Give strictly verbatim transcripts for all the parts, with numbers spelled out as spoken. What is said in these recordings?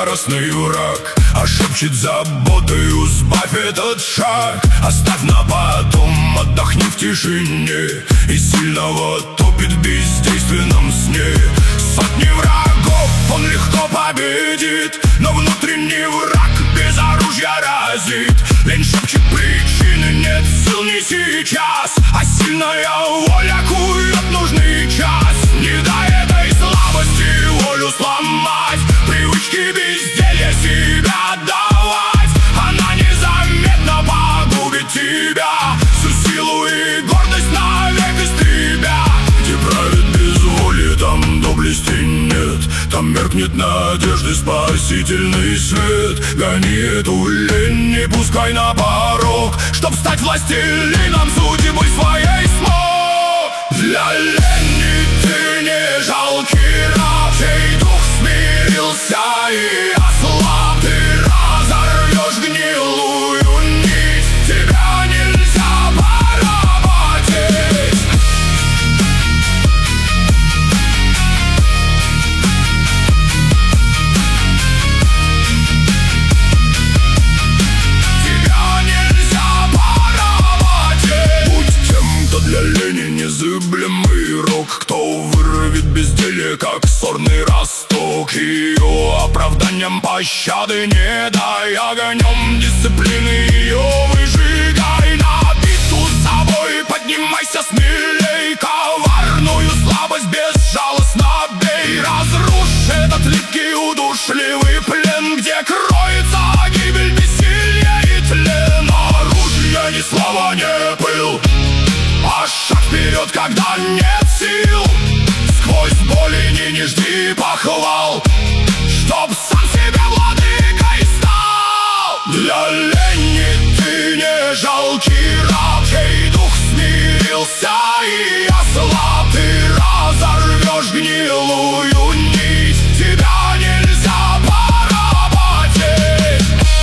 яростный враг, а шепчет заботою: сбавь этот шаг, оставь на потом, отдохни в тишине. И сильного топит в бездейственном сне. Сотни врагов он легко победит, но внутренний враг без оружия разит. Лень шепчет причины, нет сил не сейчас, а сильная воля кует нужный час. Не дай этой слабости волю сломать, привычки безделья себя отдавать. Она незаметно погубит тебя, всю силу и гордость навек истребя. Где правит безволие, там доблести нет, там меркнет надежды спасительный свет. Гони эту лень, не пускай на порог, чтоб стать властелином судьбы своей смог. Для лени ты не жалкий раб, чей дух смирился и ослаб. Ты разорвешь гнилую нить, тебя нельзя поработить. Тебя нельзя поработить. Будь тем, кто для лени незыблемый рок, кто вырвет безделье, как сорный росток. Ее оправданием пощады не дай, огнем дисциплины ее выжигай. На битву с собой поднимайся смелей, коварную слабость безжалостно бей. Разрушь этот липкий удушливый плен, где кроется гибель, бессилие и тлен. Оружие ни слова, не пыл, а шаг вперед, когда нет сил. Сквозь боли не, не жди похвал, чтоб сам себе владыкой стал. Для лени ты не жалкий раб, чей дух смирился и ослаб. Ты разорвешь гнилую нить, тебя нельзя поработить.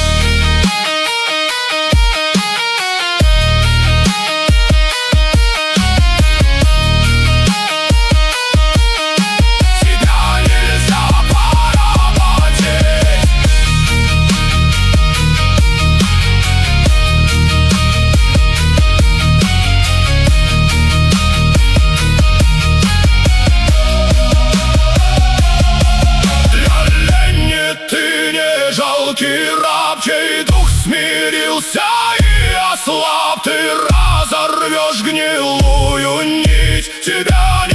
Жалкий раб, чей дух смирился и ослаб. Ты разорвешь гнилую нить, тебя не